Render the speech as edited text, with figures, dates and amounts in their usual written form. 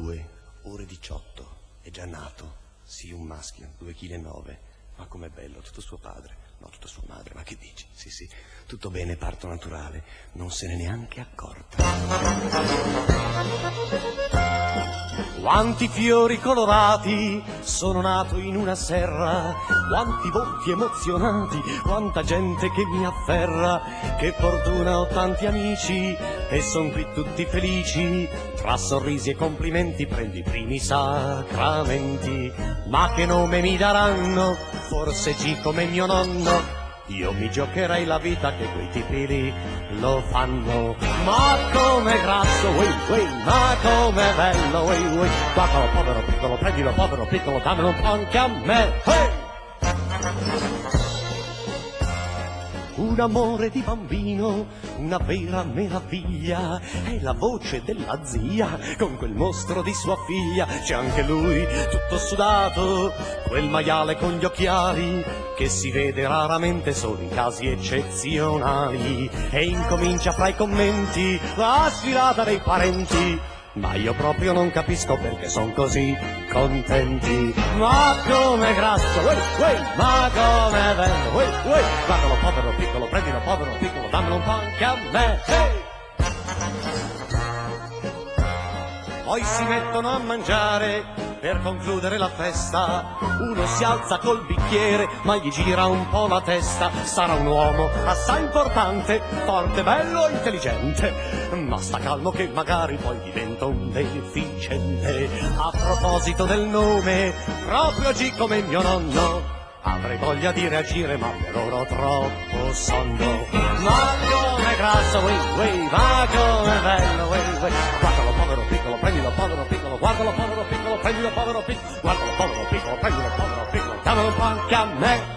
2 ore 18, è già nato, sì, un maschio, 2,9 kg, ma com'è bello, tutto suo padre, no, tutta sua madre, ma che dici? Sì, sì, tutto bene, parto naturale, non se n'è neanche accorta. Quanti fiori colorati, sono nato in una serra, quanti volti emozionati, quanta gente che mi afferra, che fortuna ho tanti amici e son qui tutti felici, tra sorrisi e complimenti prendo i primi sacramenti, ma che nome mi daranno? Forse G come mio nonno, io mi giocherei la vita che quei tipi lì lo fanno. Ma come grasso, ma come bello, guardalo povero piccolo, prendilo povero piccolo, dammelo un po' anche a me, hey! Un amore di bambino, una vera meraviglia, è la voce della zia con quel mostro di sua figlia. C'è anche lui, tutto sudato, quel maiale con gli occhiali, che si vede raramente solo in casi eccezionali. E incomincia fra i commenti la sfilata dei parenti, ma io proprio non capisco perché son così contenti. Ma come grasso, ma come bello, guardalo povero piccolo, prendilo povero piccolo, dammelo un po' anche a me, hey! Poi si mettono a mangiare per concludere la festa, uno si alza col bicchiere ma gli gira un po' la testa. Sarà un uomo assai importante, forte, bello, intelligente, ma sta calmo che magari poi diventa un deficiente. A proposito del nome, proprio G come mio nonno, avrei voglia di reagire ma per ora ho troppo sonno. Ma come grasso, ma come bello, guardalo povero piccolo, prendilo povero piccolo, guardalo povero piccolo, prendilo povero piccolo, guardalo povero piccolo, prendilo povero piccolo, dammelo un po' anche a me.